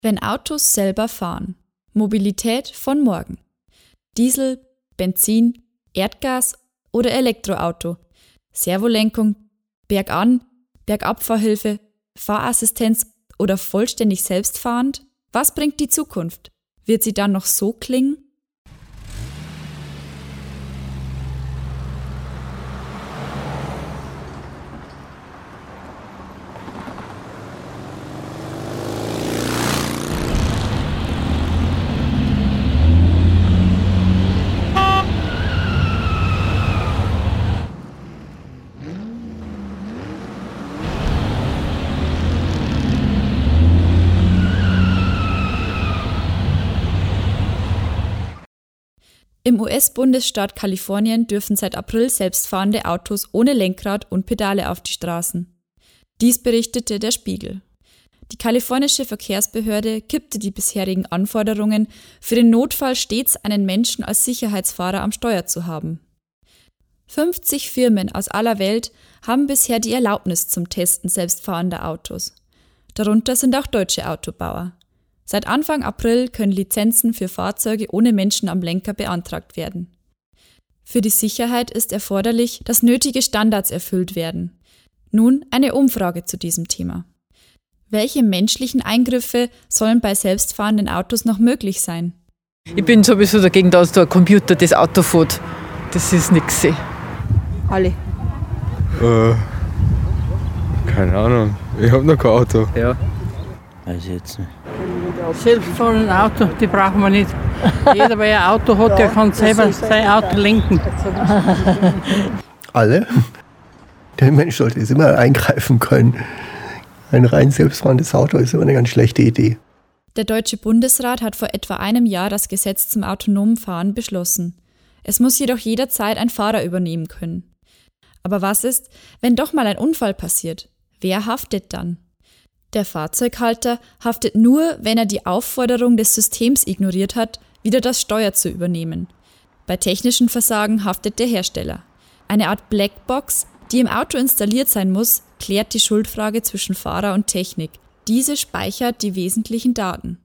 Wenn Autos selber fahren. Mobilität von morgen. Diesel, Benzin, Erdgas oder Elektroauto. Servolenkung, Bergan, Bergabfahrhilfe, Fahrassistenz oder vollständig selbstfahrend? Was bringt die Zukunft? Wird sie dann noch so klingen? Im US-Bundesstaat Kalifornien dürfen seit April selbstfahrende Autos ohne Lenkrad und Pedale auf die Straßen. Dies berichtete der Spiegel. Die kalifornische Verkehrsbehörde kippte die bisherigen Anforderungen, für den Notfall stets einen Menschen als Sicherheitsfahrer am Steuer zu haben. 50 Firmen aus aller Welt haben bisher die Erlaubnis zum Testen selbstfahrender Autos. Darunter sind auch deutsche Autobauer. Seit Anfang April können Lizenzen für Fahrzeuge ohne Menschen am Lenker beantragt werden. Für die Sicherheit ist erforderlich, dass nötige Standards erfüllt werden. Nun eine Umfrage zu diesem Thema. Welche menschlichen Eingriffe sollen bei selbstfahrenden Autos noch möglich sein? Ich bin sowieso dagegen, dass da ein Computer das Auto fährt. Das ist nix. Alle. Keine Ahnung. Ich habe noch kein Auto. Ja. Weiß ich jetzt nicht. Selbstfahrende Auto, die brauchen wir nicht. Jeder, der ein Auto hat, der kann selber sein Auto lenken. Alle? Der Mensch sollte es immer eingreifen können. Ein rein selbstfahrendes Auto ist immer eine ganz schlechte Idee. Der Deutsche Bundesrat hat vor etwa einem Jahr das Gesetz zum autonomen Fahren beschlossen. Es muss jedoch jederzeit ein Fahrer übernehmen können. Aber was ist, wenn doch mal ein Unfall passiert? Wer haftet dann? Der Fahrzeughalter haftet nur, wenn er die Aufforderung des Systems ignoriert hat, wieder das Steuer zu übernehmen. Bei technischen Versagen haftet der Hersteller. Eine Art Blackbox, die im Auto installiert sein muss, klärt die Schuldfrage zwischen Fahrer und Technik. Diese speichert die wesentlichen Daten.